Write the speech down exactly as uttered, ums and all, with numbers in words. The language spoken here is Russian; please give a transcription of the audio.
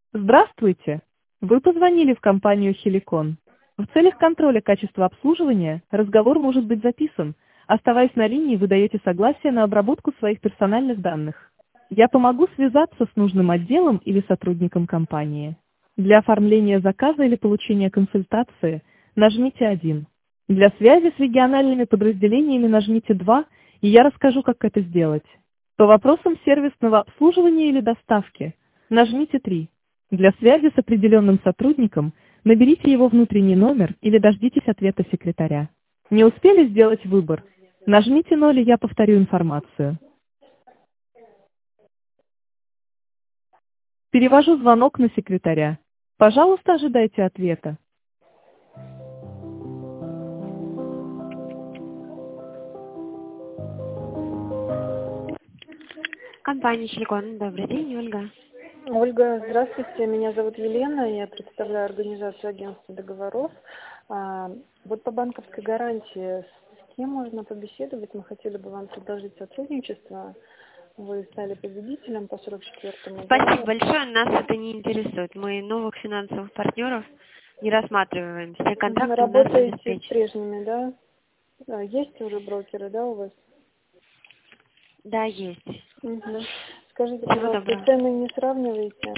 Здравствуйте! Вы позвонили в компанию «Хеликон». В целях контроля качества обслуживания разговор может быть записан. Оставаясь на линии, вы даете согласие на обработку своих персональных данных. Я помогу связаться с нужным отделом или сотрудником компании. Для оформления заказа или получения консультации нажмите один. Для связи с региональными подразделениями нажмите два, и я расскажу, как это сделать. По вопросам сервисного обслуживания или доставки нажмите три. Для связи с определенным сотрудником наберите его внутренний номер или дождитесь ответа секретаря. Не успели сделать выбор? Нажмите ноль, и я повторю информацию. Перевожу звонок на секретаря. Пожалуйста, ожидайте ответа. Компания «Хеликон». Добрый день, Ольга. Ольга, здравствуйте. Меня зовут Елена. Я представляю организацию агентства договоров. А, Вот по банковской гарантии с кем можно побеседовать? Мы хотели бы вам предложить сотрудничество. Вы стали победителем по сорок четвёртому Спасибо залу. большое, нас это не интересует. Мы новых финансовых партнеров не рассматриваем. Все Мгм. контакты у нас Работаете с обеспечены. прежними, да? А, Есть уже брокеры, да, у вас? Да, есть. Мгм. Скажите, Всего пожалуйста, доброго. цены не сравниваете?